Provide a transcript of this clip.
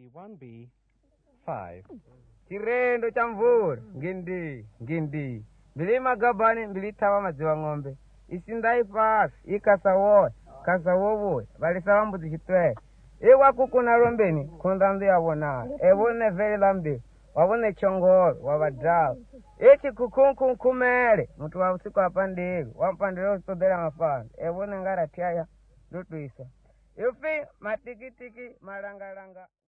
1B 5. Chirendo cha mvura ngindi bilima gabani bilitawa maziwa ng'ombe isindai pasi ikasawowe balisaba mbuzi chitwe iwa kukuna lombeni kundandu yabona ebone vele lambe wabone chongoro wabadao ichi kukunkumele mtu wa usiku apandile wampandile usodela mafano ebone ngara tiaya lutuisa yufi matikitiki malangalanga